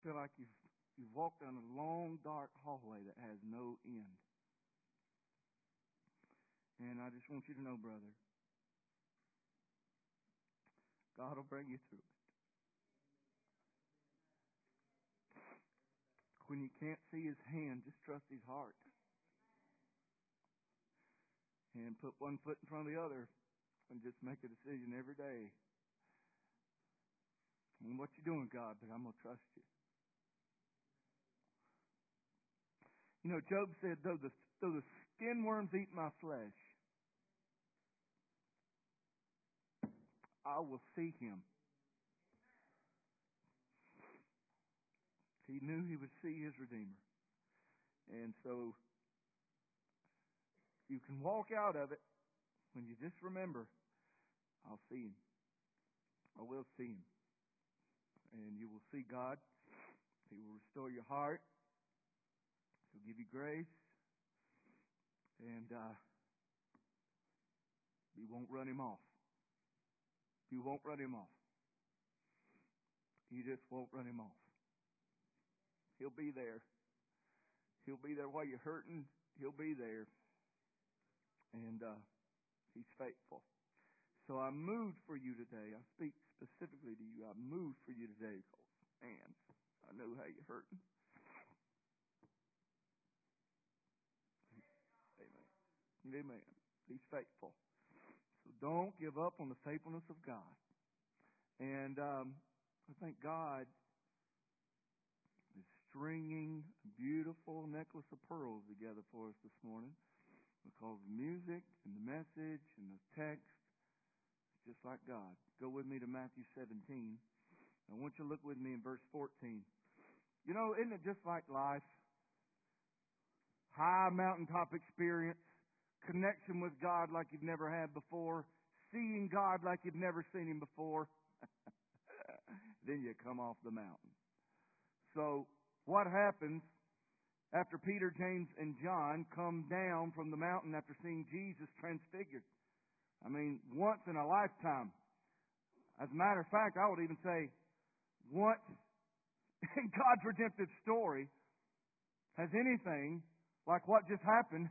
feel like you've walked down a long, dark hallway that has no end. And I just want you to know, brother, God will bring you through it. When you can't see His hand, just trust His heart. And put one foot in front of the other and just make a decision every day. And what you doing, God, but I'm going to trust you. You know, Job said, though the skin worms eat my flesh, I will see Him. He knew he would see his Redeemer. And so you can walk out of it when you just remember, I'll see Him. I will see Him. And you will see God. He will restore your heart. He'll give you grace. And you won't run Him off. You won't run Him off. You just won't run Him off. He'll be there. He'll be there while you're hurting. He'll be there. And He's faithful. So I moved for you today. I speak specifically to you. I moved for you today. Man, I know how you're hurting. Amen. Amen. He's faithful. So don't give up on the faithfulness of God. And I thank God is stringing a beautiful necklace of pearls together for us this morning, because the music and the message and the text is just like God. Go with me to Matthew 17. I want you to look with me in verse 14. You know, isn't it just like life? High mountaintop experience, connection with God like you've never had before, seeing God like you've never seen Him before. Then you come off the mountain. So what happens after Peter, James, and John come down from the mountain after seeing Jesus transfigured? I mean, once in a lifetime. As a matter of fact, I would even say once in God's redemptive story has anything like what just happened.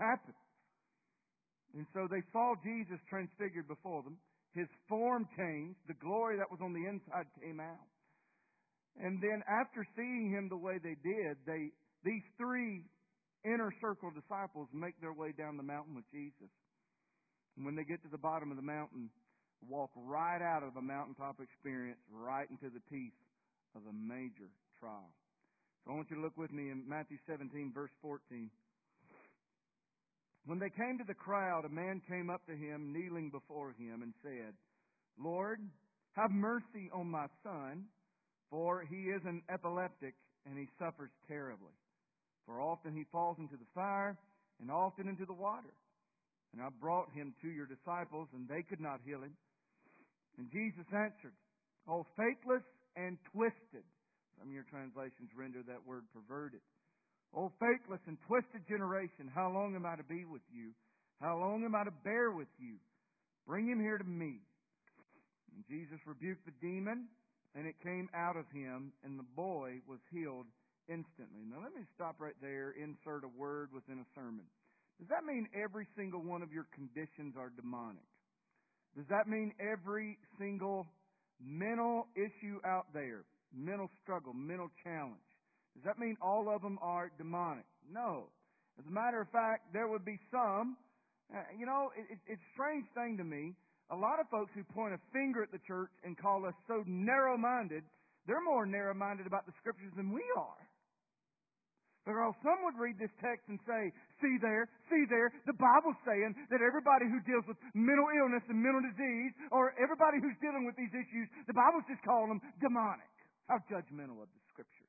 And so they saw Jesus transfigured before them. His form changed. The glory that was on the inside came out. And then after seeing Him the way they did, these three inner circle disciples make their way down the mountain with Jesus. And when they get to the bottom of the mountain, walk right out of a mountaintop experience, right into the teeth of a major trial. So I want you to look with me in Matthew 17, verse 14. When they came to the crowd, a man came up to Him, kneeling before Him, and said, Lord, have mercy on my son, for he is an epileptic, and he suffers terribly. For often he falls into the fire, and often into the water. And I brought him to your disciples, and they could not heal him. And Jesus answered, O faithless and twisted. Some of your translations render that word perverted. O faithless and twisted generation, how long am I to be with you? How long am I to bear with you? Bring him here to me. And Jesus rebuked the demon, and it came out of him, and the boy was healed instantly. Now let me stop right there, insert a word within a sermon. Does that mean every single one of your conditions are demonic? Does that mean every single mental issue out there, mental struggle, mental challenge, does that mean all of them are demonic? No. As a matter of fact, there would be some. It's a strange thing to me. A lot of folks who point a finger at the church and call us so narrow-minded, they're more narrow-minded about the Scriptures than we are. Because some would read this text and say, see there, the Bible's saying that everybody who deals with mental illness and mental disease, or everybody who's dealing with these issues, the Bible's just calling them demonic. How judgmental of the Scriptures.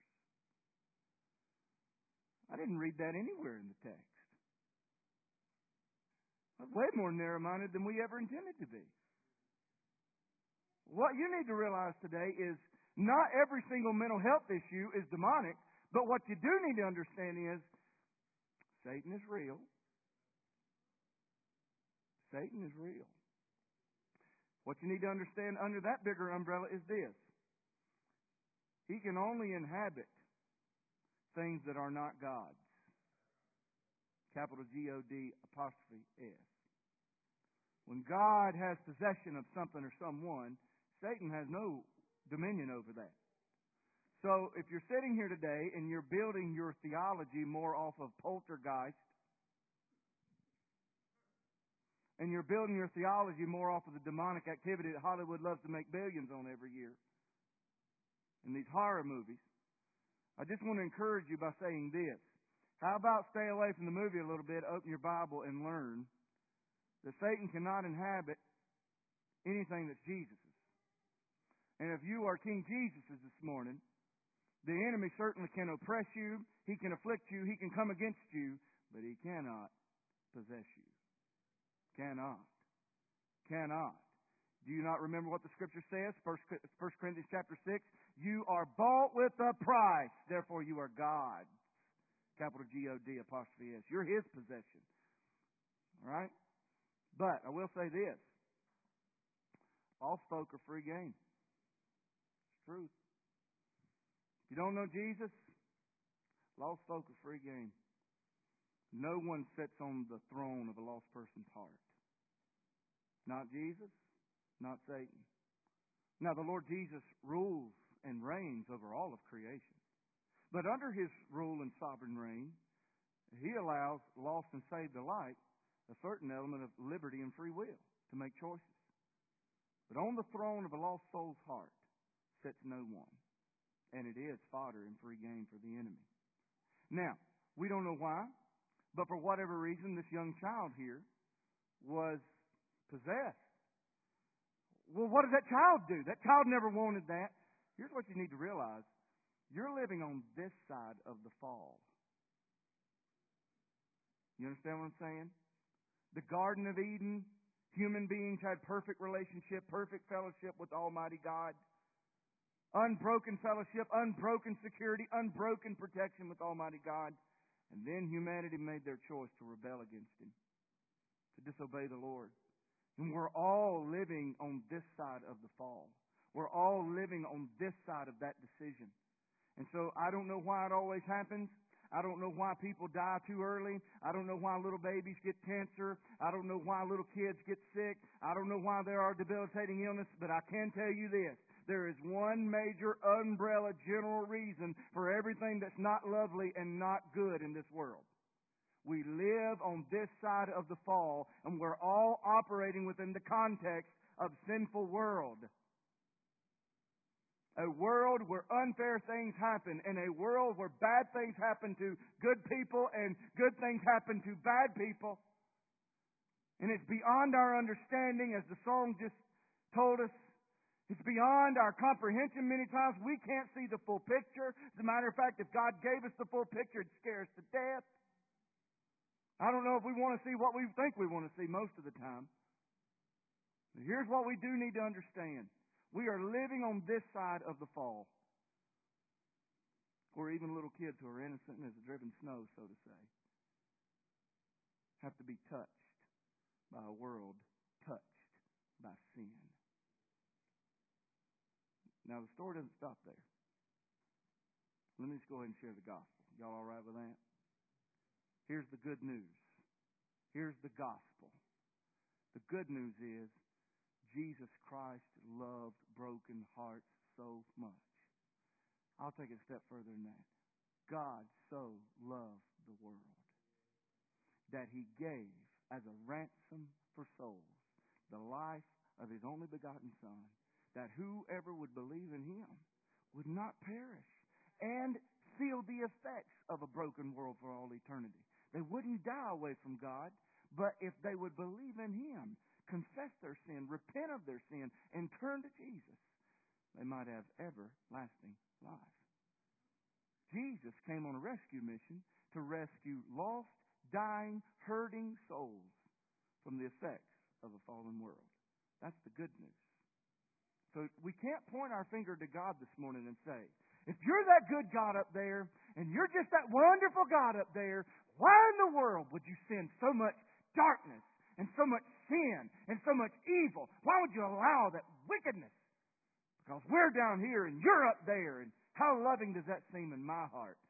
I didn't read that anywhere in the text. I'm way more narrow-minded than we ever intended to be. What you need to realize today is not every single mental health issue is demonic, but what you do need to understand is Satan is real. Satan is real. What you need to understand under that bigger umbrella is this. He can only inhabit things that are not God's. Capital G-O-D apostrophe S. When God has possession of something or someone, Satan has no dominion over that. So if you're sitting here today and you're building your theology more off of poltergeist, and you're building your theology more off of the demonic activity that Hollywood loves to make billions on every year, in these horror movies, I just want to encourage you by saying this. How about stay away from the movie a little bit, open your Bible, and learn that Satan cannot inhabit anything that's Jesus's. And if you are King Jesus's this morning, the enemy certainly can oppress you, he can afflict you, he can come against you, but he cannot possess you. Cannot. Do you not remember what the Scripture says? 1 Corinthians chapter 6. You are bought with a price, therefore you are God's. Capital G-O-D apostrophe S. You're His possession. All right? But I will say this. Lost folk are free game. It's truth. If you don't know Jesus, lost folk are free game. No one sits on the throne of a lost person's heart. Not Jesus, not Satan. Now, the Lord Jesus rules and reigns over all of creation. But under His rule and sovereign reign, He allows lost and saved alike a certain element of liberty and free will to make choices. But on the throne of a lost soul's heart sits no one. And it is fodder and free game for the enemy. Now, we don't know why, but for whatever reason, this young child here was possessed. Well, what does that child do? That child never wanted that. Here's what you need to realize. You're living on this side of the fall. You understand what I'm saying? The Garden of Eden, human beings had perfect relationship, perfect fellowship with Almighty God. Unbroken fellowship, unbroken security, unbroken protection with Almighty God. And then humanity made their choice to rebel against Him, to disobey the Lord. And we're all living on this side of the fall. We're all living on this side of that decision. And so I don't know why it always happens. I don't know why people die too early. I don't know why little babies get cancer. I don't know why little kids get sick. I don't know why there are debilitating illness. But I can tell you this. There is one major umbrella general reason for everything that's not lovely and not good in this world. We live on this side of the fall, and we're all operating within the context of sinful world. A world where unfair things happen, and a world where bad things happen to good people and good things happen to bad people. And it's beyond our understanding, as the song just told us. It's beyond our comprehension many times. We can't see the full picture. As a matter of fact, if God gave us the full picture, it'd scare us to death. I don't know if we want to see what we think we want to see most of the time. But here's what we do need to understand. We are living on this side of the fall. Or even little kids who are innocent as the driven snow, so to say, have to be touched by a world touched by sin. Now, the story doesn't stop there. Let me just go ahead and share the gospel. Y'all all right with that? Here's the good news. Here's the gospel. The good news is Jesus Christ loved broken hearts so much. I'll take it a step further than that. God so loved the world that He gave as a ransom for souls the life of His only begotten Son, that whoever would believe in Him would not perish and feel the effects of a broken world for all eternity. They wouldn't die away from God, but if they would believe in Him, confess their sin, repent of their sin, and turn to Jesus, they might have everlasting life. Jesus came on a rescue mission to rescue lost, dying, hurting souls from the effects of a fallen world. That's the good news. So we can't point our finger to God this morning and say, if you're that good God up there, and you're just that wonderful God up there, why in the world would you send so much darkness and so much sin and so much evil? Why would you allow that wickedness? Because we're down here and you're up there, and how loving does that seem in my heart?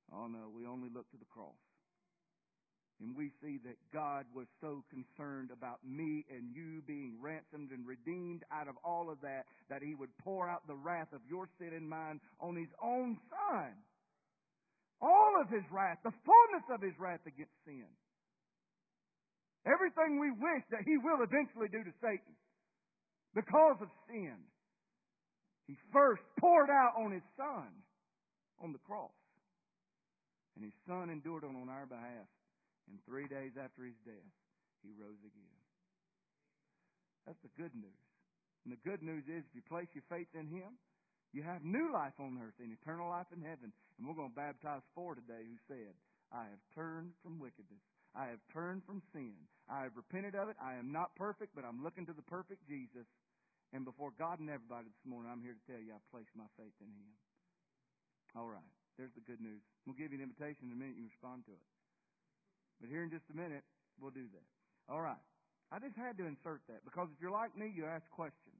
Oh no, we only look to the cross. And we see that God was so concerned about me and you being ransomed and redeemed out of all of that, that He would pour out the wrath of your sin and mine on His own Son. All of His wrath, the fullness of His wrath against sin. Everything we wish that He will eventually do to Satan because of sin, He first poured out on His Son on the cross. And His Son endured it on our behalf. And 3 days after His death, He rose again. That's the good news. And the good news is, if you place your faith in Him, you have new life on earth and eternal life in heaven. And we're going to baptize 4 today who said, I have turned from wickedness. I have turned from sin. I have repented of it. I am not perfect, but I'm looking to the perfect Jesus. And before God and everybody this morning, I'm here to tell you I've placed my faith in Him. All right. There's the good news. We'll give you an invitation in a minute. You respond to it. But here in just a minute, we'll do that. All right. I just had to insert that because if you're like me, you ask questions.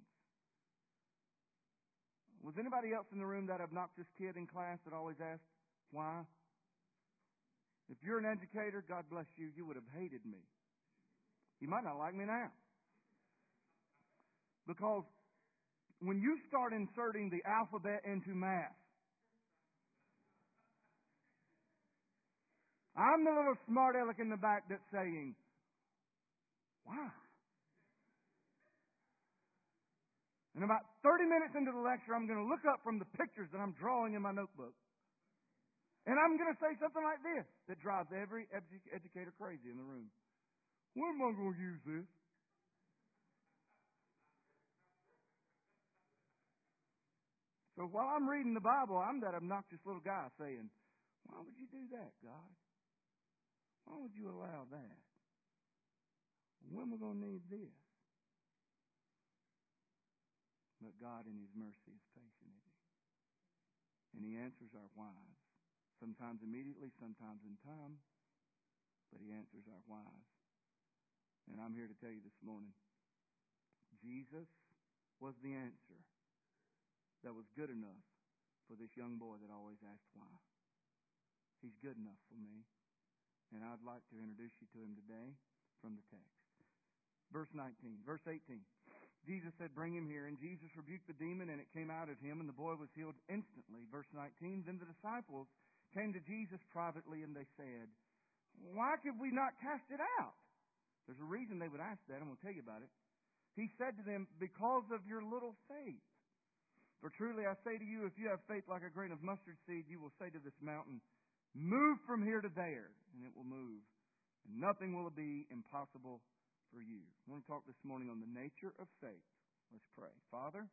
Was anybody else in the room that obnoxious kid in class that always asked, why? If you're an educator, God bless you, you would have hated me. You might not like me now. Because when you start inserting the alphabet into math, I'm the little smart aleck in the back that's saying, why? And about 30 minutes into the lecture, I'm going to look up from the pictures that I'm drawing in my notebook. And I'm going to say something like this that drives every educator crazy in the room. When am I going to use this? So while I'm reading the Bible, I'm that obnoxious little guy saying, why would you do that, God? Why would you allow that? When are we going to need this? But God in His mercy is patient, isn't He? And He answers our whys. Sometimes immediately, sometimes in time. But He answers our whys. And I'm here to tell you this morning, Jesus was the answer that was good enough for this young boy that always asked why. He's good enough for me. And I'd like to introduce you to Him today from the text. Verse 18. Jesus said, bring him here. And Jesus rebuked the demon, and it came out of him, and the boy was healed instantly. Verse 19. Then the disciples came to Jesus privately, and they said, why could we not cast it out? There's a reason they would ask that. I'm going to tell you about it. He said to them, because of your little faith. For truly I say to you, if you have faith like a grain of mustard seed, you will say to this mountain, move from here to there, and it will move. And nothing will be impossible for you. I want to talk this morning on the nature of faith. Let's pray. Father,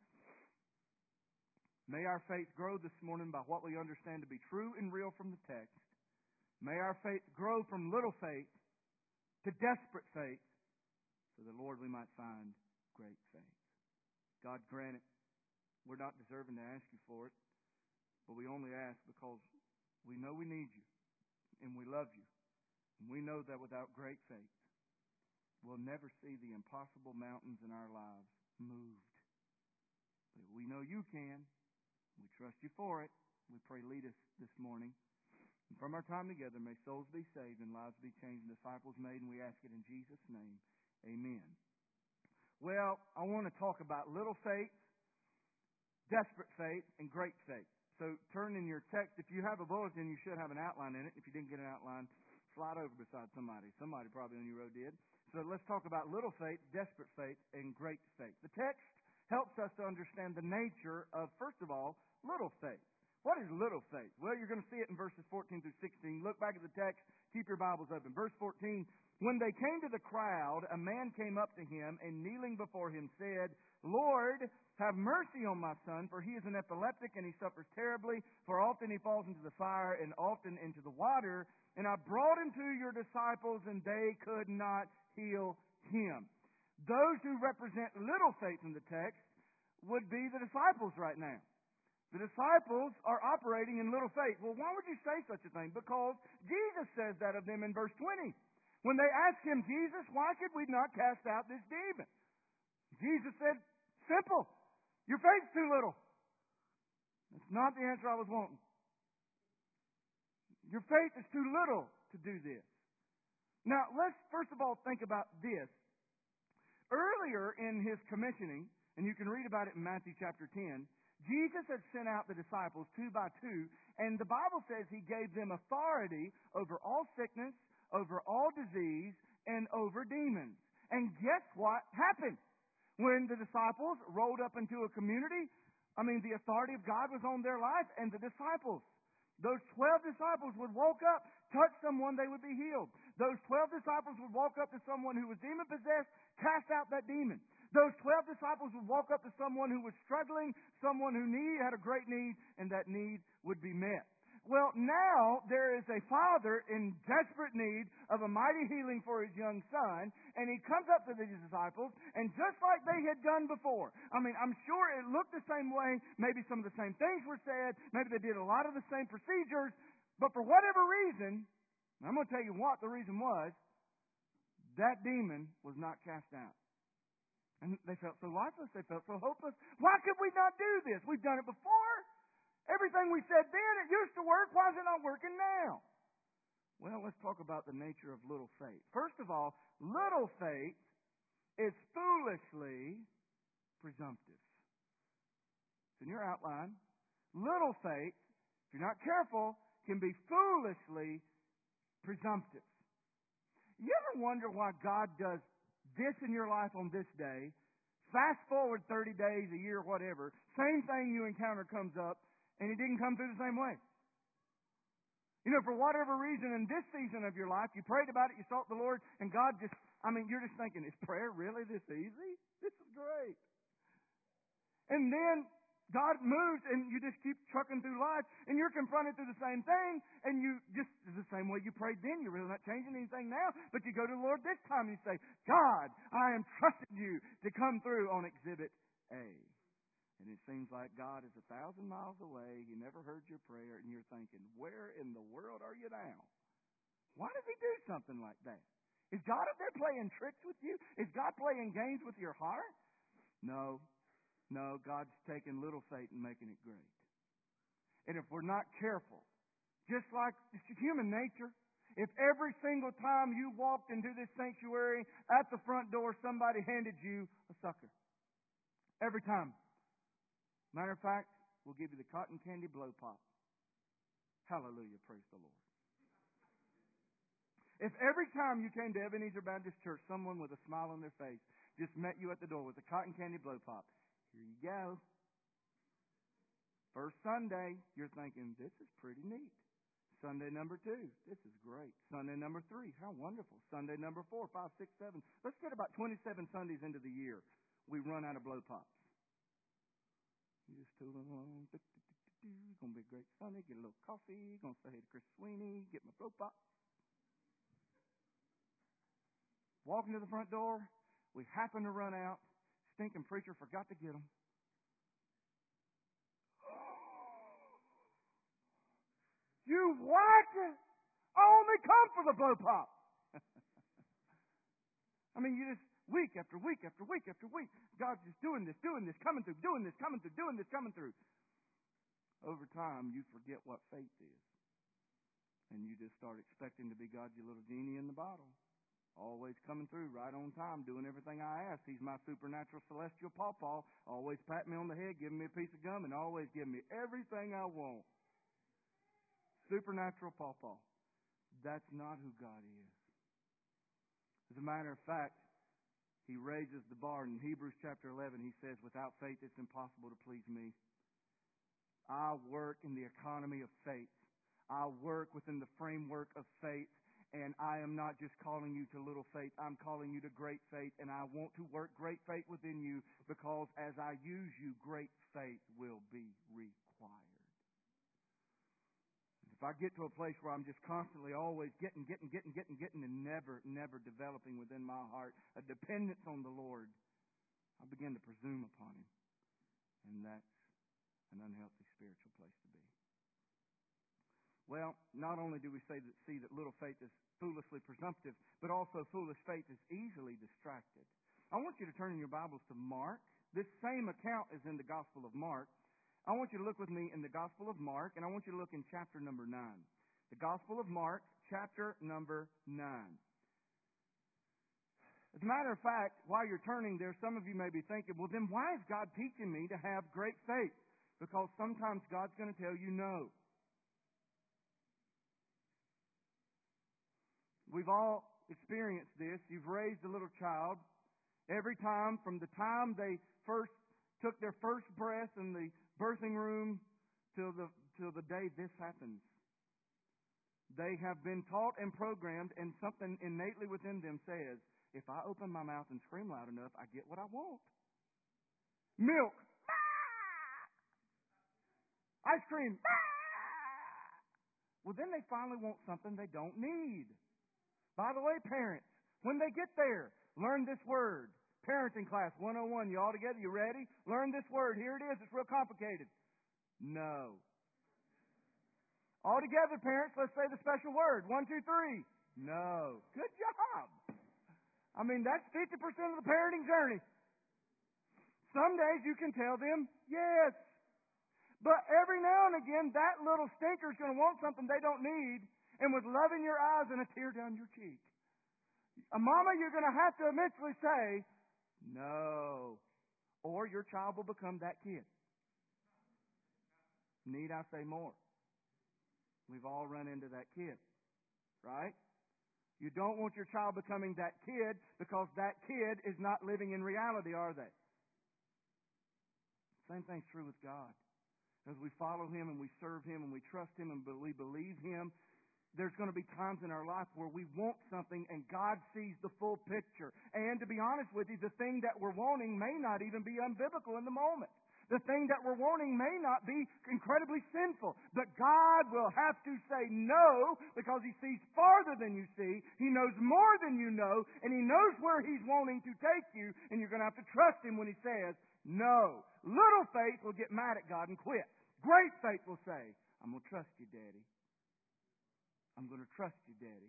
may our faith grow this morning by what we understand to be true and real from the text. May our faith grow from little faith to desperate faith, so that, Lord, we might find great faith. God, grant it. We're not deserving to ask you for it, but we only ask because we know we need you, and we love you. And we know that without great faith, we'll never see the impossible mountains in our lives moved. But we know you can. We trust you for it. We pray, lead us this morning. And from our time together, may souls be saved and lives be changed and disciples made, and we ask it in Jesus' name. Amen. Well, I want to talk about little faith, desperate faith, and great faith. So turn in your text. If you have a bulletin, you should have an outline in it. If you didn't get an outline, slide over beside somebody. Somebody probably on your row did. So let's talk about little faith, desperate faith, and great faith. The text helps us to understand the nature of, first of all, little faith. What is little faith? Well, you're going to see it in verses 14 through 16. Look back at the text. Keep your Bibles open. Verse 14, when they came to the crowd, a man came up to him and kneeling before him said, Lord, have mercy on my son, for he is an epileptic and he suffers terribly, for often he falls into the fire and often into the water. And I brought him to your disciples, and they could not heal him. Those who represent little faith in the text would be the disciples right now. The disciples are operating in little faith. Well, why would you say such a thing? Because Jesus says that of them in verse 20. When they asked him, Jesus, why could we not cast out this demon? Jesus said, simple. Your faith's too little. That's not the answer I was wanting. Your faith is too little to do this. Now, let's first of all think about this. Earlier in His commissioning, and you can read about it in Matthew chapter 10, Jesus had sent out the disciples 2 by 2, and the Bible says He gave them authority over all sickness, over all disease, and over demons. And guess what happened? When the disciples rolled up into a community, the authority of God was on their life, and the disciples, those 12 disciples would walk up, touch someone, they would be healed. Those 12 disciples would walk up to someone who was demon-possessed, cast out that demon. Those 12 disciples would walk up to someone who was struggling, someone who had a great need, and that need would be met. Well, now there is a father in desperate need of a mighty healing for his young son, and he comes up to these disciples, and just like they had done before, I'm sure it looked the same way, maybe some of the same things were said, maybe they did a lot of the same procedures, but for whatever reason, I'm going to tell you what the reason was, that demon was not cast out. And they felt so lifeless, they felt so hopeless. Why could we not do this? We've done it before. Everything we said then, it used to work. Why is it not working now? Well, let's talk about the nature of little faith. First of all, little faith is foolishly presumptive. It's in your outline. Little faith, if you're not careful, can be foolishly presumptive. You ever wonder why God does this in your life on this day? Fast forward 30 days, a year, whatever. Same thing you encounter comes up, and it didn't come through the same way. For whatever reason in this season of your life, you prayed about it, you sought the Lord, and God just, you're just thinking, is prayer really this easy? This is great. And then God moves, and you just keep trucking through life, and you're confronted through the same thing, and you just, the same way you prayed then, you're really not changing anything now, but you go to the Lord this time, and you say, God, I am trusting you to come through on Exhibit A. And it seems like God is 1,000 miles away. He never heard your prayer. And you're thinking, where in the world are you now? Why does He do something like that? Is God up there playing tricks with you? Is God playing games with your heart? No. God's taking little faith and making it great. And if we're not careful, just like it's human nature, if every single time you walked into this sanctuary, at the front door, somebody handed you a sucker. Every time. Matter of fact, we'll give you the cotton candy blow pop. Hallelujah, praise the Lord. If every time you came to Ebenezer Baptist Church, someone with a smile on their face just met you at the door with a cotton candy blow pop, here you go. First Sunday, you're thinking, this is pretty neat. Sunday number 2, this is great. Sunday number 3, how wonderful. Sunday number 4, 5, 6, 7. Let's get about 27 Sundays into the year. We run out of blow pops. You just tooling along. It's going to be a great Sunday. Get a little coffee. Going to say hey to Chris Sweeney. Get my blow pop. Walking to the front door. We happen to run out. Stinking preacher forgot to get them. You what? I only come for the blow pop. You just, week after week after week after week, God's just doing this, coming through, doing this, coming through. Over time, you forget what faith is. And you just start expecting to be God's little genie in the bottle. Always coming through right on time, doing everything I ask. He's my supernatural celestial pawpaw. Always pat me on the head, giving me a piece of gum, and always giving me everything I want. Supernatural pawpaw. That's not who God is. As a matter of fact, He raises the bar. In Hebrews chapter 11, He says, without faith it's impossible to please me. I work in the economy of faith. I work within the framework of faith. And I am not just calling you to little faith. I'm calling you to great faith. And I want to work great faith within you because as I use you, great faith will be required. If I get to a place where I'm just constantly always getting, and never developing within my heart a dependence on the Lord, I begin to presume upon Him. And that's an unhealthy spiritual place to be. Well, not only do we see that little faith is foolishly presumptive, but also foolish faith is easily distracted. I want you to turn in your Bibles to Mark. This same account is in the Gospel of Mark. I want you to look with me in the Gospel of Mark, and I want you to look in chapter number 9. The Gospel of Mark, chapter number 9. As a matter of fact, while you're turning there, some of you may be thinking, well, then why is God teaching me to have great faith? Because sometimes God's going to tell you no. We've all experienced this. You've raised a little child. Every time, from the time they first took their first breath in the birthing room till the day this happens, they have been taught and programmed, and something innately within them says, if I open my mouth and scream loud enough, I get what I want. Milk. Ice cream. Well, then they finally want something they don't need. By the way, parents, when they get there, learn this word. Parenting class 101. You all together? You ready? Learn this word. Here it is. It's real complicated. No. All together, parents, let's say the special word. 1, 2, 3. No. Good job. I mean, that's 50% of the parenting journey. Some days you can tell them yes. But every now and again, that little stinker's going to want something they don't need, and with love in your eyes and a tear down your cheek. Mama, you're going to have to eventually say, no. Or your child will become that kid. Need I say more? We've all run into that kid, right? You don't want your child becoming that kid because that kid is not living in reality, are they? Same thing's true with God. As we follow Him and we serve Him and we trust Him and we believe Him, there's going to be times in our life where we want something and God sees the full picture. And to be honest with you, the thing that we're wanting may not even be unbiblical in the moment. The thing that we're wanting may not be incredibly sinful. But God will have to say no because He sees farther than you see. He knows more than you know. And He knows where He's wanting to take you. And you're going to have to trust Him when He says no. Little faith will get mad at God and quit. Great faith will say, I'm going to trust you, Daddy. I'm going to trust you, Daddy.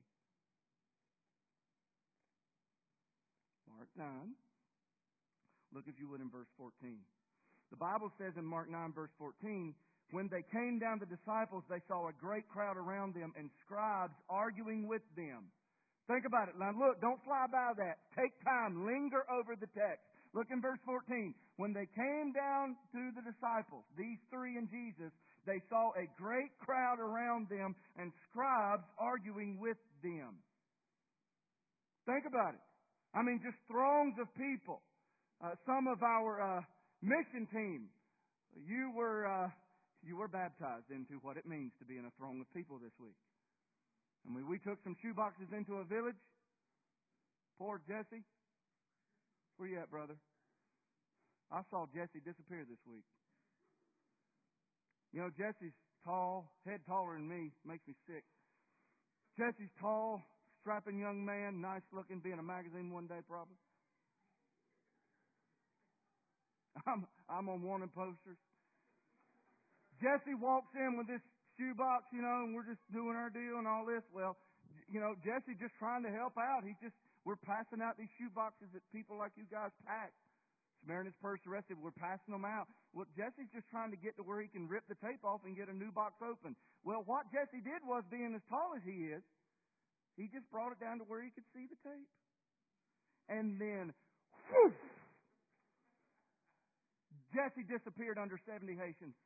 Mark 9. Look, if you would, in verse 14. The Bible says in Mark 9, verse 14, when they came down the disciples, they saw a great crowd around them and scribes arguing with them. Think about it. Now look, don't fly by that. Take time. Linger over the text. Look in verse 14. When they came down to the disciples, these three and Jesus, they saw a great crowd around them and scribes arguing with them. Think about it. I mean, just throngs of people. Some of our mission team, you were baptized into what it means to be in a throng of people this week. I mean, we took some shoe boxes into a village. Poor Jesse. Where you at, brother? I saw Jesse disappear this week. You know, Jesse's tall, head taller than me, makes me sick. Jesse's tall, strapping young man, nice looking, be in a magazine one day probably. I'm on wanted posters. Jesse walks in with this shoebox, you know, and we're just doing our deal and all this. Well, you know, Jesse just trying to help out. We're passing out these shoeboxes that people like you guys pack. Samaritan's Purse, the rest of it, we're passing them out. Well, Jesse's just trying to get to where he can rip the tape off and get a new box open. Well, what Jesse did was, being as tall as he is, he just brought it down to where he could see the tape. And then, whoosh, Jesse disappeared under 70 Haitians.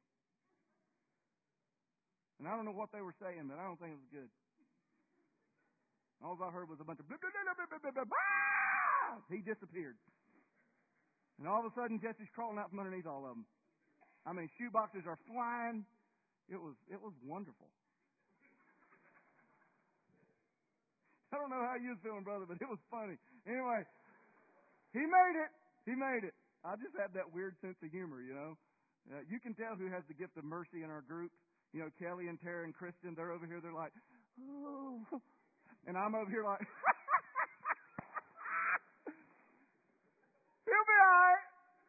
And I don't know what they were saying, but I don't think it was good. All I heard was a bunch of blah, blah, blah, blah, blah, blah, blah. He disappeared. And all of a sudden, Jesse's crawling out from underneath all of them. I mean, shoe boxes are flying. It was wonderful. I don't know how you was feeling, brother, but it was funny. Anyway, he made it. He made it. I just have that weird sense of humor, you know. You can tell who has the gift of mercy in our group. You know, Kelly and Tara and Kristen, they're over here. They're like, oh. And I'm over here like, he'll be all right.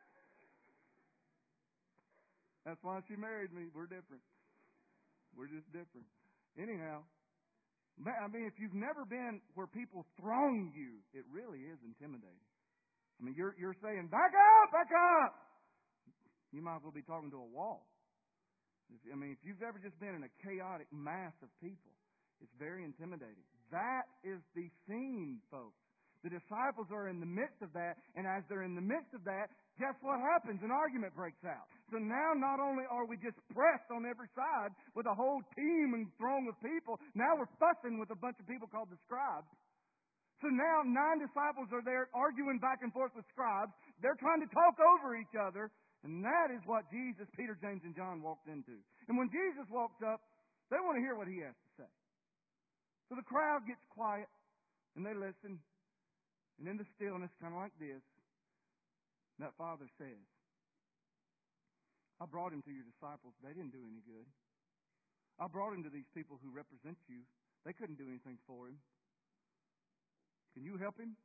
That's why she married me. We're different. We're just different. Anyhow, I mean, if you've never been where people throng you, it really is intimidating. I mean, you're saying, back up, back up. You might as well be talking to a wall. If you've ever just been in a chaotic mass of people, It's very intimidating. That is the scene, folks. The disciples are in the midst of that, and as they're in the midst of that, guess what happens? An argument breaks out. So now not only are we just pressed on every side with a whole team and throng of people, now we're fussing with a bunch of people called the scribes. So now 9 disciples are there arguing back and forth with scribes. They're trying to talk over each other, and that is what Jesus, Peter, James, and John walked into. And when Jesus walks up, they want to hear what he has to say. So the crowd gets quiet, and they listen. And in the stillness, kind of like this, that father says, I brought him to your disciples. They didn't do any good. I brought him to these people who represent you. They couldn't do anything for him. Can you help him?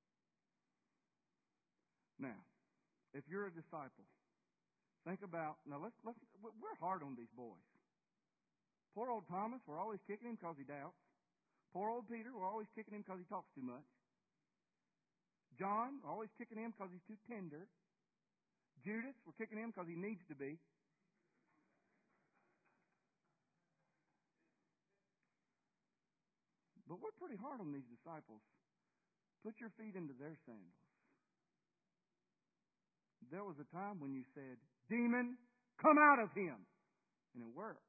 Now, if you're a disciple, think about, now we're hard on these boys. Poor old Thomas, we're always kicking him because he doubts. Poor old Peter, we're always kicking him because he talks too much. John, we're always kicking him because he's too tender. Judas, we're kicking him because he needs to be. But we're pretty hard on these disciples. Put your feet into their sandals. There was a time when you said, demon, come out of him. And it worked.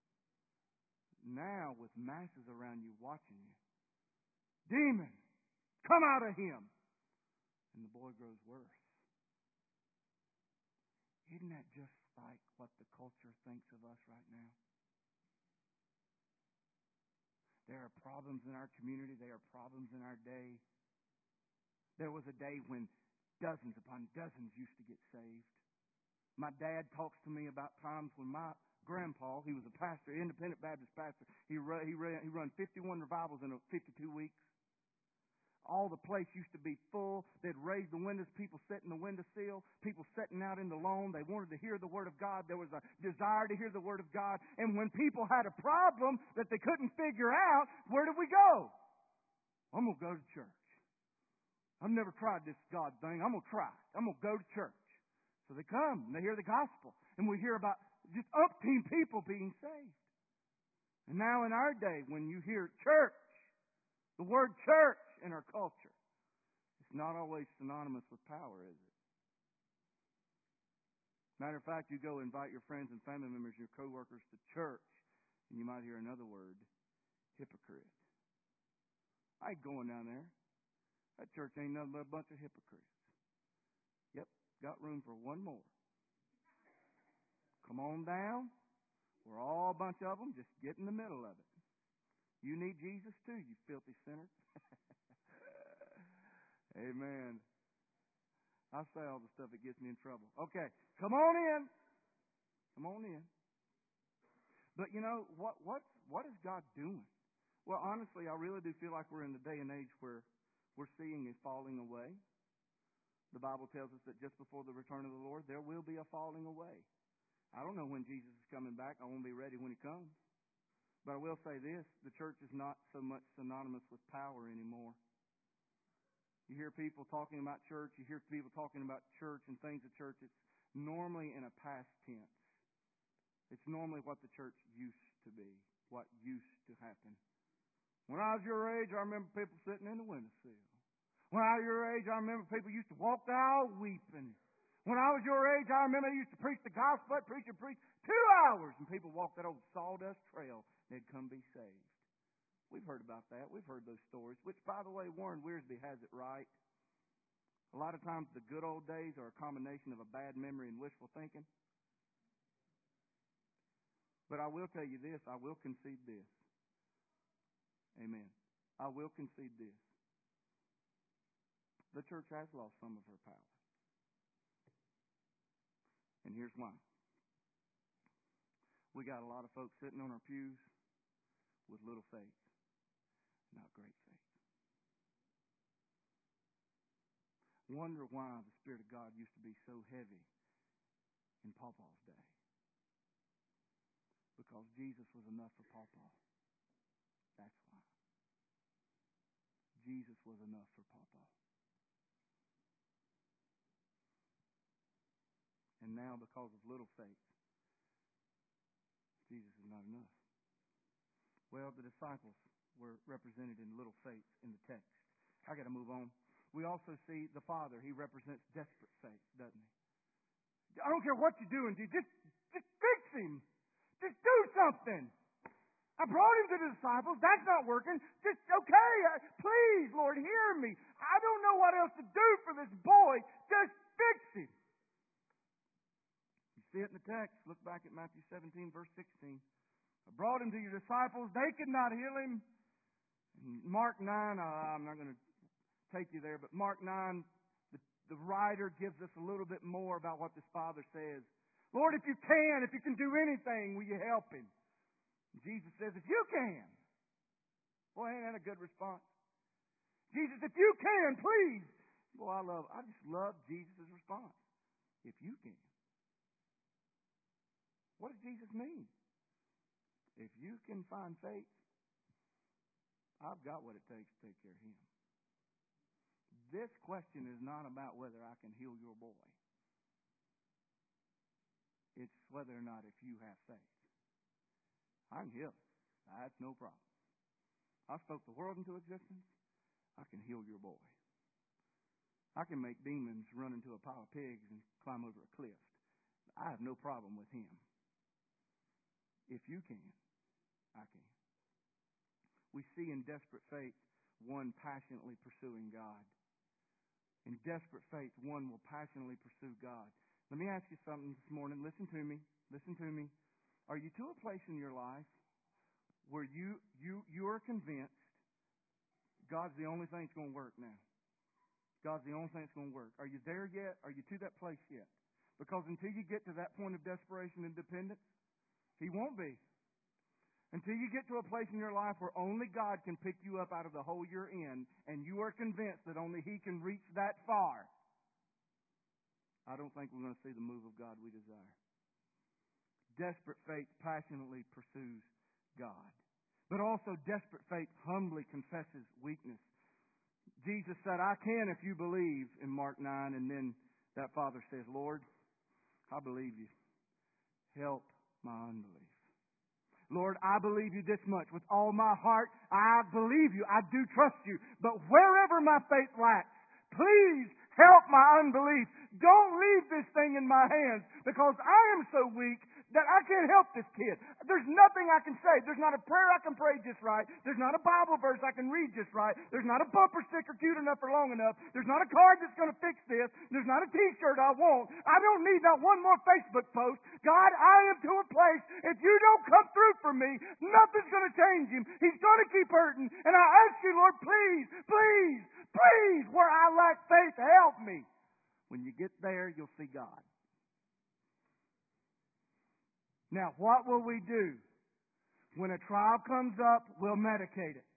Now, with masses around you watching you, demon, come out of him. And the boy grows worse. Isn't that just like what the culture thinks of us right now? There are problems in our community. There are problems in our day. There was a day when dozens upon dozens used to get saved. My dad talks to me about times when my grandpa, he was a pastor, independent Baptist pastor. He run 51 revivals in 52 weeks. All the place used to be full. They'd raise the windows, people sitting in the windowsill, people sitting out in the lawn. They wanted to hear the Word of God. There was a desire to hear the Word of God. And when people had a problem that they couldn't figure out, where did we go? I'm going to go to church. I've never tried this God thing. I'm going to try it. I'm going to go to church. So they come and they hear the gospel. And we hear about just umpteen people being saved. And now in our day, when you hear church, the word church in our culture, it's not always synonymous with power, is it? Matter of fact, you go invite your friends and family members, your coworkers to church, and you might hear another word, hypocrite. I ain't going down there. That church ain't nothing but a bunch of hypocrites. Yep, got room for one more. Come on down. We're all a bunch of them. Just get in the middle of it. You need Jesus too, you filthy sinner. Amen. I say all the stuff that gets me in trouble. Okay, come on in. Come on in. But you know, what is God doing? Well, honestly, I really do feel like we're in the day and age where we're seeing a falling away. The Bible tells us that just before the return of the Lord, there will be a falling away. I don't know when Jesus is coming back. I won't be ready when He comes. But I will say this, the church is not so much synonymous with power anymore. You hear people talking about church, you hear people talking about church and things of church. It's normally in a past tense. It's normally what the church used to be, what used to happen. When I was your age, I remember people sitting in the windowsill. When I was your age, I remember people used to walk the aisle weeping. When I was your age, I remember they used to preach the gospel, preach 2 hours, and people walked that old sawdust trail. They'd come be saved. We've heard about that. We've heard those stories, which, by the way, Warren Wiersbe has it right. A lot of times the good old days are a combination of a bad memory and wishful thinking. But I will tell you this. I will concede this. Amen. I will concede this. The church has lost some of her power. And here's why. We got a lot of folks sitting on our pews with little faith, not great faith. Wonder why the Spirit of God used to be so heavy in Pawpaw's day. Because Jesus was enough for Pawpaw. That's why. Jesus was enough for Pawpaw. And now, because of little faith, Jesus is not enough. Well, the disciples were represented in little faith in the text. I got to move on. We also see the Father. He represents desperate faith, doesn't he? I don't care what you're doing, just fix him. Just do something. I brought him to the disciples. That's not working. Just, okay, please, Lord, hear me. I don't know what else to do for this boy. Just fix him. You see it in the text. Look back at Matthew 17, verse 16. I brought him to your disciples. They could not heal him. In Mark 9, I'm not going to take you there, but Mark 9, the writer gives us a little bit more about what this father says. Lord, if you can do anything, will you help him? Jesus says, if you can. Boy, ain't that a good response? Jesus, if you can, please. Boy, I just love Jesus' response. If you can. What does Jesus mean? If you can find faith, I've got what it takes to take care of him. This question is not about whether I can heal your boy. It's whether or not if you have faith. I can heal. That's no problem. I spoke the world into existence. I can heal your boy. I can make demons run into a pile of pigs and climb over a cliff. I have no problem with him. If you can, I can. We see in desperate faith one passionately pursuing God. In desperate faith, one will passionately pursue God. Let me ask you something this morning. Listen to me. Listen to me. Are you to a place in your life where you are convinced God's the only thing that's going to work now? God's the only thing that's going to work. Are you there yet? Are you to that place yet? Because until you get to that point of desperation and dependence, He won't be. Until you get to a place in your life where only God can pick you up out of the hole you're in, and you are convinced that only He can reach that far, I don't think we're going to see the move of God we desire. Desperate faith passionately pursues God. But also desperate faith humbly confesses weakness. Jesus said, I can if you believe, in Mark 9. And then that father says, Lord, I believe you. Help my unbelief. Lord, I believe you this much. With all my heart, I believe you. I do trust you. But wherever my faith lacks, please help my unbelief. Don't leave this thing in my hands, because I am so weak that I can't help this kid. There's nothing I can say. There's not a prayer I can pray just right. There's not a Bible verse I can read just right. There's not a bumper sticker cute enough or long enough. There's not a card that's going to fix this. There's not a t-shirt I want. I don't need not one more Facebook post. God, I am to a place, if you don't come through for me, nothing's going to change him. He's going to keep hurting. And I ask you, Lord, please, please, please, where I lack faith, help me. When you get there, you'll see God. Now, what will we do? When a trial comes up, we'll medicate it.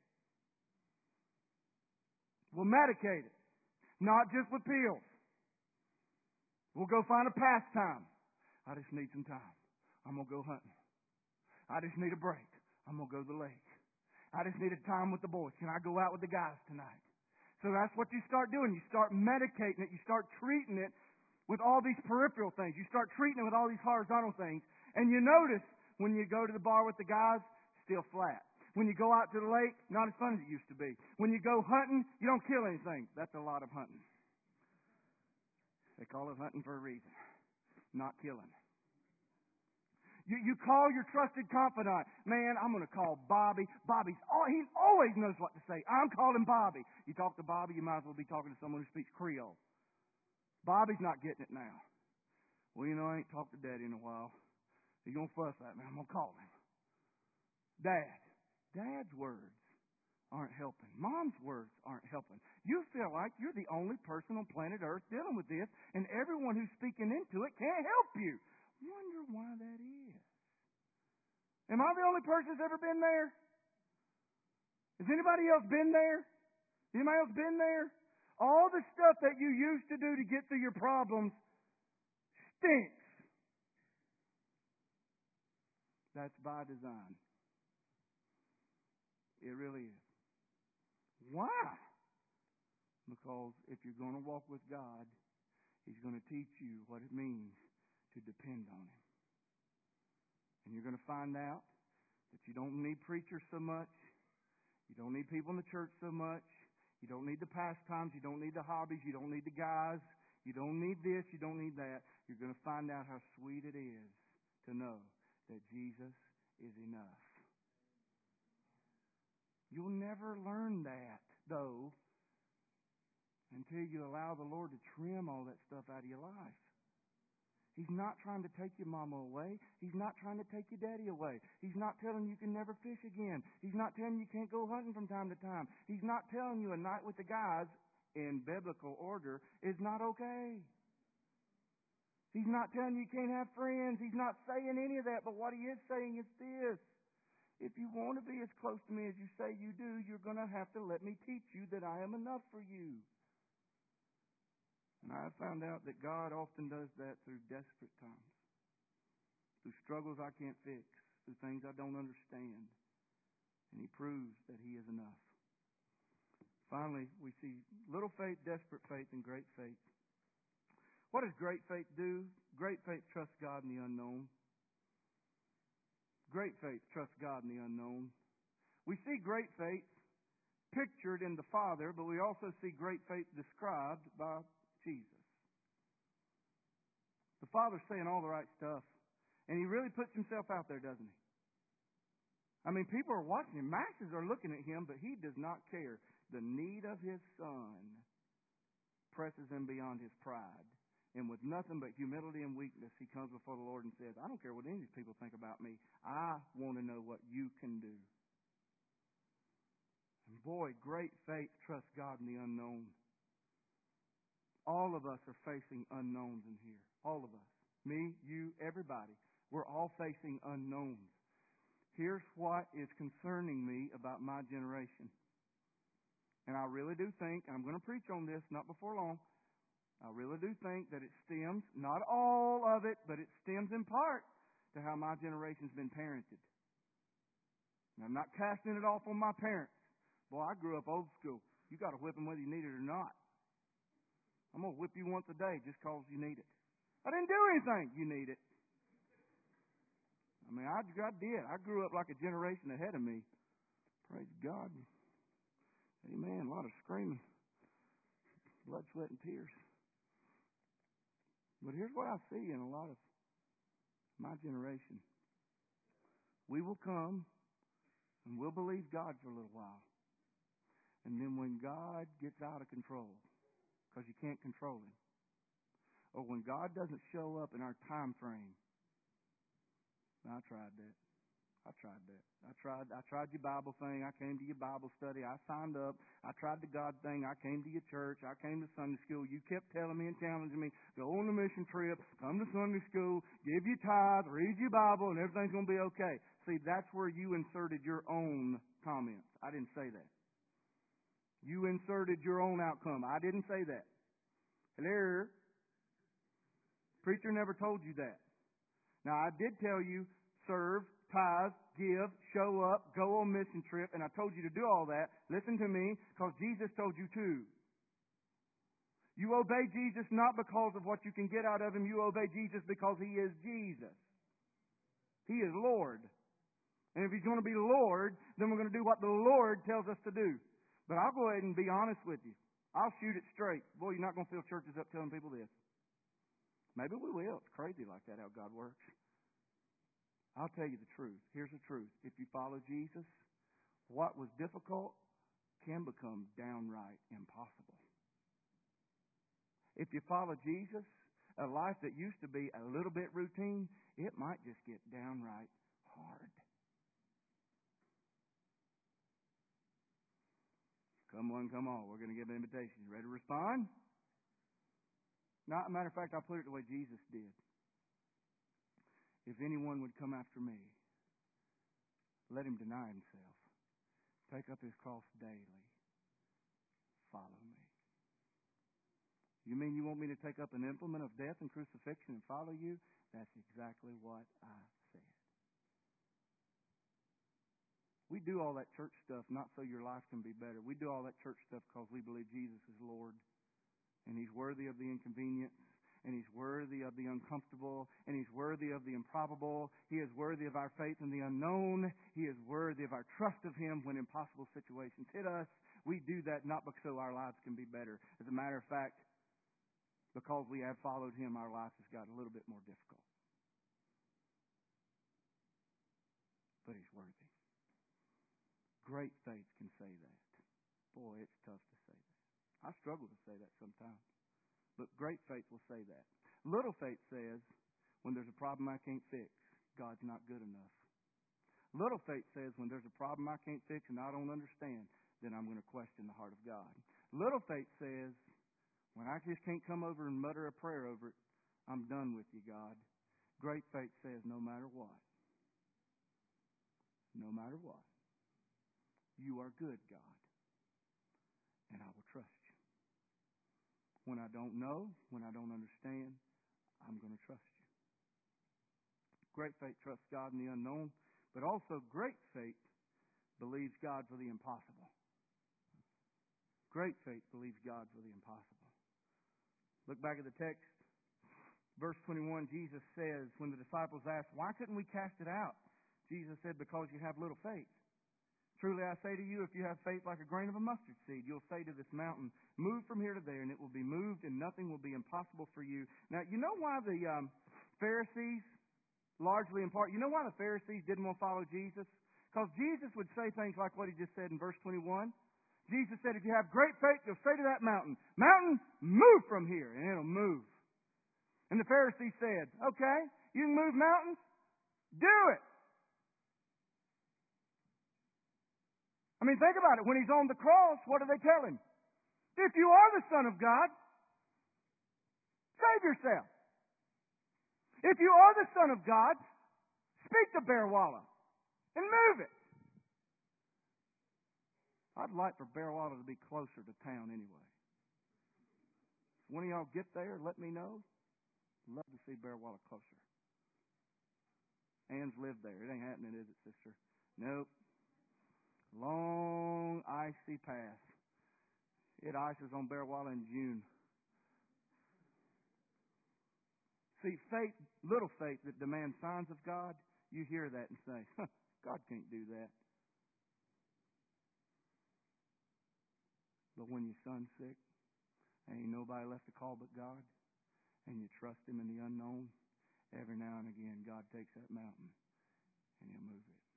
We'll medicate it. Not just with pills. We'll go find a pastime. I just need some time. I'm going to go hunting. I just need a break. I'm going to go to the lake. I just need a time with the boys. Can I go out with the guys tonight? So that's what you start doing. You start medicating it. You start treating it with all these peripheral things. You start treating it with all these horizontal things. And you notice when you go to the bar with the guys, still flat. When you go out to the lake, not as fun as it used to be. When you go hunting, you don't kill anything. That's a lot of hunting. They call it hunting for a reason. Not killing. You call your trusted confidant. Man, I'm going to call Bobby. He always knows what to say. I'm calling Bobby. You talk to Bobby, you might as well be talking to someone who speaks Creole. Bobby's not getting it now. Well, you know, I ain't talked to Daddy in a while. He's going to fuss at me. I'm going to call him. Dad's words aren't helping. Mom's words aren't helping. You feel like you're the only person on planet Earth dealing with this, and everyone who's speaking into it can't help you. Wonder why that is. Am I the only person that's ever been there? Has anybody else been there? Anybody else been there? All the stuff that you used to do to get through your problems stinks. That's by design. It really is. Why? Because if you're going to walk with God, He's going to teach you what it means to depend on Him. And you're going to find out that you don't need preachers so much. You don't need people in the church so much. You don't need the pastimes. You don't need the hobbies. You don't need the guys. You don't need this. You don't need that. You're going to find out how sweet it is to know that Jesus is enough. You'll never learn that, though, until you allow the Lord to trim all that stuff out of your life. He's not trying to take your mama away. He's not trying to take your daddy away. He's not telling you can never fish again. He's not telling you can't go hunting from time to time. He's not telling you a night with the guys in biblical order is not okay. He's not telling you you can't have friends. He's not saying any of that. But what he is saying is this. If you want to be as close to me as you say you do, you're going to have to let me teach you that I am enough for you. And I have found out that God often does that through desperate times, through struggles I can't fix, through things I don't understand. And He proves that He is enough. Finally, we see little faith, desperate faith, and great faith. What does great faith do? Great faith trusts God in the unknown. Great faith trusts God in the unknown. We see great faith pictured in the Father, but we also see great faith described by Jesus. The Father's saying all the right stuff. And He really puts Himself out there, doesn't He? I mean, people are watching Him. Masses are looking at Him, but He does not care. The need of His Son presses Him beyond His pride. And with nothing but humility and weakness, He comes before the Lord and says, I don't care what any of these people think about me. I want to know what you can do. And boy, great faith trusts God in the unknown. All of us are facing unknowns in here. All of us. Me, you, everybody. We're all facing unknowns. Here's what is concerning me about my generation. And I really do think, and I'm going to preach on this not before long, I really do think that it stems, not all of it, but it stems in part to how my generation's been parented. And I'm not casting it off on my parents. Boy, I grew up old school. You got to whip them whether you need it or not. I'm going to whip you once a day just because you need it. I didn't do anything. You need it. I mean, I did. I grew up like a generation ahead of me. Praise God. Amen. A lot of screaming. Blood, sweat, and tears. But here's what I see in a lot of my generation. We will come and we'll believe God for a little while. And then when God gets out of control, because you can't control Him, or when God doesn't show up in our time frame, I tried that. I tried your Bible thing. I came to your Bible study. I signed up. I tried the God thing. I came to your church. I came to Sunday school. You kept telling me and challenging me, go on a mission trip, come to Sunday school, give your tithe, read your Bible, and everything's going to be okay. See, that's where you inserted your own comments. I didn't say that. You inserted your own outcome. I didn't say that. Hello? Preacher never told you that. Now, I did tell you, serve, tithe, give, show up, go on mission trip, and I told you to do all that. Listen to me, because Jesus told you to. You obey Jesus not because of what you can get out of Him. You obey Jesus because He is Jesus. He is Lord. And if He's going to be Lord, then we're going to do what the Lord tells us to do. But I'll go ahead and be honest with you. I'll shoot it straight. Boy, you're not going to fill churches up telling people this. Maybe we will. It's crazy like that, how God works. I'll tell you the truth. Here's the truth. If you follow Jesus, what was difficult can become downright impossible. If you follow Jesus, a life that used to be a little bit routine, it might just get downright hard. Come on, come on. We're going to give an invitation. You ready to respond? Now, as a matter of fact, I'll put it the way Jesus did. If anyone would come after me, let him deny himself. Take up his cross daily. Follow me. You mean you want me to take up an implement of death and crucifixion and follow you? That's exactly what I said. We do all that church stuff not so your life can be better. We do all that church stuff because we believe Jesus is Lord and He's worthy of the inconvenience and He's worthy of the uncomfortable, and He's worthy of the improbable. He is worthy of our faith in the unknown. He is worthy of our trust of Him when impossible situations hit us. We do that not because so our lives can be better. As a matter of fact, because we have followed Him, our life has got a little bit more difficult. But He's worthy. Great faith can say that. Boy, it's tough to say that. I struggle to say that sometimes. But great faith will say that. Little faith says, when there's a problem I can't fix, God's not good enough. Little faith says, when there's a problem I can't fix and I don't understand, then I'm going to question the heart of God. Little faith says, when I just can't come over and mutter a prayer over it, I'm done with you, God. Great faith says, no matter what, you are good, God, and I will trust you. When I don't know, when I don't understand, I'm going to trust you. Great faith trusts God in the unknown, but also great faith believes God for the impossible. Great faith believes God for the impossible. Look back at the text. Verse 21, Jesus says, when the disciples asked, why couldn't we cast it out? Jesus said, because you have little faith. Truly I say to you, if you have faith like a grain of a mustard seed, you'll say to this mountain, move from here to there, and it will be moved, and nothing will be impossible for you. Now, you know why the Pharisees, largely in part, you know why the Pharisees didn't want to follow Jesus? Because Jesus would say things like what He just said in verse 21. Jesus said, if you have great faith, you'll say to that mountain, mountain, move from here, and it'll move. And the Pharisees said, okay, you can move mountains? Do it. I mean, think about it. When He's on the cross, what do they tell Him? If you are the Son of God, save yourself. If you are the Son of God, speak to Bearwalla and move it. I'd like for Bearwalla to be closer to town anyway. If one of y'all get there, let me know. Love to see Bearwalla closer. Ann's lived there. It ain't happening, is it, sister? Nope. Long, icy path. It ices on Bearwalla in June. See, faith, little faith that demands signs of God, you hear that and say, God can't do that. But when your son's sick, and ain't nobody left to call but God, and you trust Him in the unknown, every now and again God takes that mountain and He'll move it.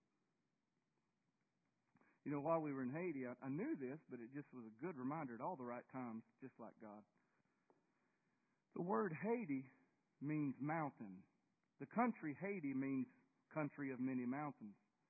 You know, while we were in Haiti, I knew this, but it just was a good reminder at all the right times, just like God. The word Haiti means mountain. The country Haiti means country of many mountains.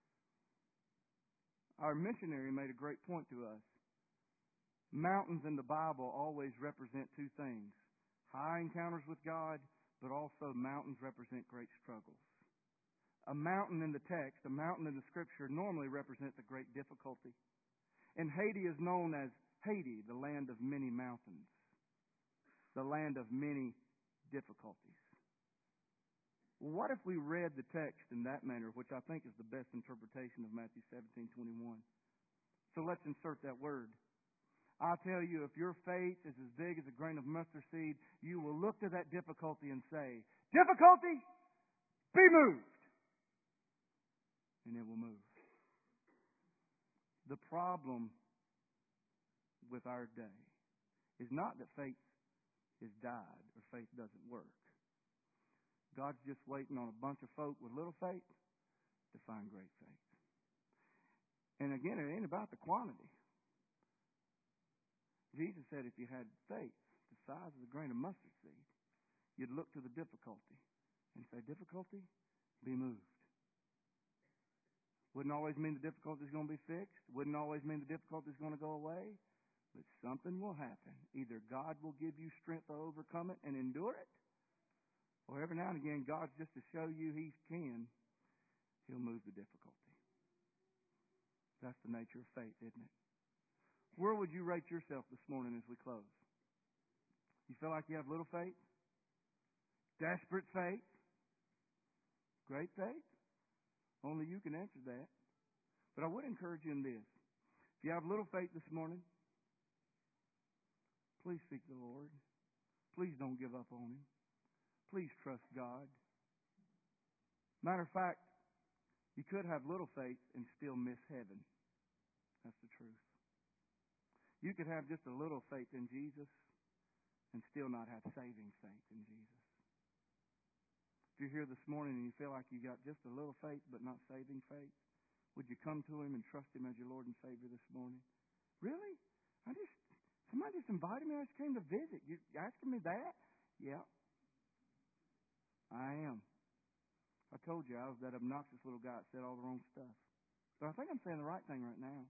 Our missionary made a great point to us. Mountains in the Bible always represent two things. High encounters with God, but also mountains represent great struggles. A mountain in the text, a mountain in the Scripture, normally represents a great difficulty. And Haiti is known as Haiti, the land of many mountains, the land of many difficulties. What if we read the text in that manner, which I think is the best interpretation of Matthew 17:21? So let's insert that word. I tell you, if your faith is as big as a grain of mustard seed, you will look to that difficulty and say, difficulty, be moved. And it will move. The problem with our day is not that faith has died or faith doesn't work. God's just waiting on a bunch of folk with little faith to find great faith. And again, it ain't about the quantity. Jesus said if you had faith the size of a grain of mustard seed, you'd look to the difficulty and say, difficulty, be moved. Wouldn't always mean the difficulty is going to be fixed. Wouldn't always mean the difficulty is going to go away. But something will happen. Either God will give you strength to overcome it and endure it, or every now and again, God's just to show you He can, He'll move the difficulty. That's the nature of faith, isn't it? Where would you rate yourself this morning as we close? You feel like you have little faith? Desperate faith? Great faith? Only you can answer that. But I would encourage you in this. If you have little faith this morning, please seek the Lord. Please don't give up on Him. Please trust God. Matter of fact, you could have little faith and still miss heaven. That's the truth. You could have just a little faith in Jesus and still not have saving faith in Jesus. If you're here this morning and you feel like you got just a little faith but not saving faith, would you come to Him and trust Him as your Lord and Savior this morning? Really? Somebody just invited me. I just came to visit. You asking me that? Yeah. I am. I told you I was that obnoxious little guy that said all the wrong stuff. But I think I'm saying the right thing right now.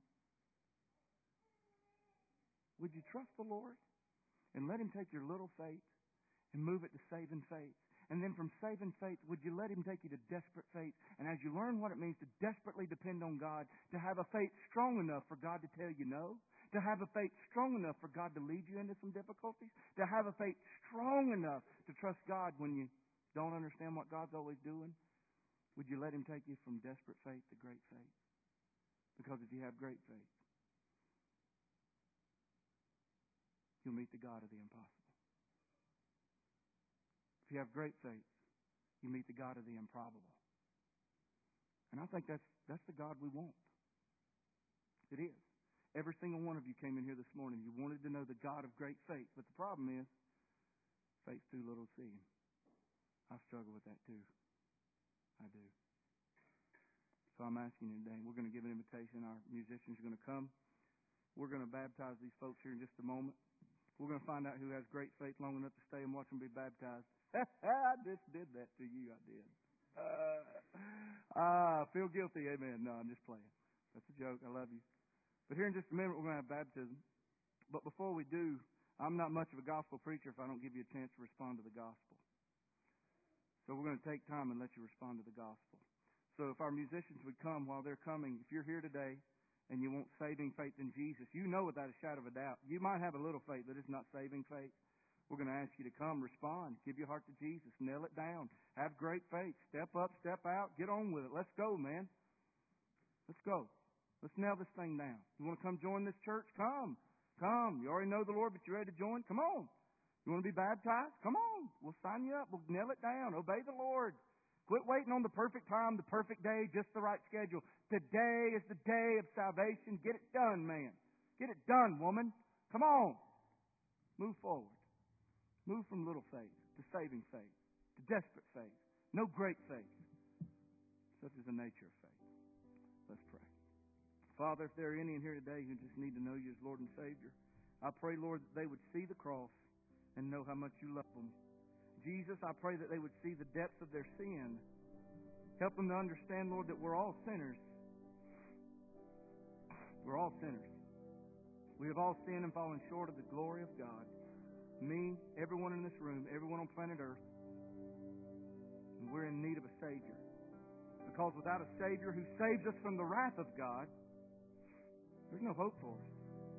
Would you trust the Lord and let Him take your little faith and move it to saving faith? And then from saving faith, would you let Him take you to desperate faith? And as you learn what it means to desperately depend on God, to have a faith strong enough for God to tell you no, to have a faith strong enough for God to lead you into some difficulties, to have a faith strong enough to trust God when you don't understand what God's always doing, would you let Him take you from desperate faith to great faith? Because if you have great faith, you'll meet the God of the impossible. If you have great faith, you meet the God of the improbable. And I think that's the God we want. It is. Every single one of you came in here this morning. You wanted to know the God of great faith. But the problem is, faith's too little to see Him. I struggle with that too. I do. So I'm asking you today, we're going to give an invitation. Our musicians are going to come. We're going to baptize these folks here in just a moment. We're going to find out who has great faith long enough to stay and watch them be baptized. I just did that to you. I did. I feel guilty. Amen. No, I'm just playing. That's a joke. I love you. But here in just a minute, we're going to have baptism. But before we do, I'm not much of a gospel preacher if I don't give you a chance to respond to the gospel. So we're going to take time and let you respond to the gospel. So if our musicians would come while they're coming, if you're here today and you want saving faith in Jesus, you know without a shadow of a doubt, you might have a little faith, but it's not saving faith. We're going to ask you to come, respond, give your heart to Jesus, nail it down, have great faith, step up, step out, get on with it. Let's go, man. Let's go. Let's nail this thing down. You want to come join this church? Come. Come. You already know the Lord, but you're ready to join? Come on. You want to be baptized? Come on. We'll sign you up. We'll nail it down. Obey the Lord. Quit waiting on the perfect time, the perfect day, just the right schedule. Today is the day of salvation. Get it done, man. Get it done, woman. Come on. Move forward. Move from little faith to saving faith, to desperate faith. No great faith. Such is the nature of faith. Let's pray. Father, if there are any in here today who just need to know You as Lord and Savior, I pray, Lord, that they would see the cross and know how much You love them. Jesus, I pray that they would see the depths of their sin. Help them to understand, Lord, that we're all sinners. We're all sinners. We have all sinned and fallen short of the glory of God. Me, everyone in this room, everyone on planet Earth. And we're in need of a Savior. Because without a Savior who saves us from the wrath of God, there's no hope for us.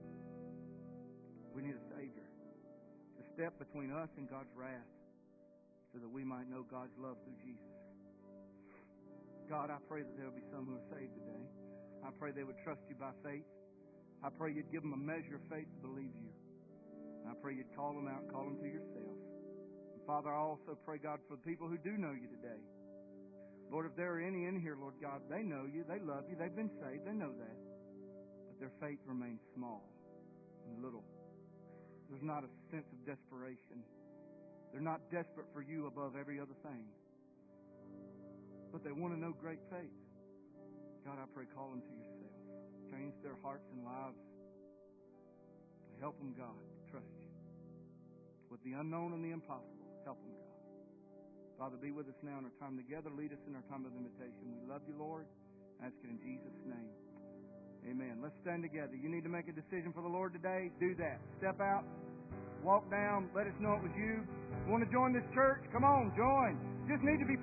We need a Savior to step between us and God's wrath so that we might know God's love through Jesus. God, I pray that there will be some who are saved today. I pray they would trust You by faith. I pray You'd give them a measure of faith to believe You. I pray You'd call them out and call them to Yourself. And Father, I also pray, God, for the people who do know You today. Lord, if there are any in here, Lord God, they know You, they love You, they've been saved, they know that. But their faith remains small and little. There's not a sense of desperation. They're not desperate for You above every other thing. But they want to know great faith. God, I pray, call them to Yourself. Change their hearts and lives. Help them, God, to trust You. With the unknown and the impossible, help them, God. Father, be with us now in our time together. Lead us in our time of invitation. We love You, Lord. I ask it in Jesus' name. Amen. Let's stand together. You need to make a decision for the Lord today? Do that. Step out. Walk down. Let us know it was you. You want to join this church? Come on, join. You just need to be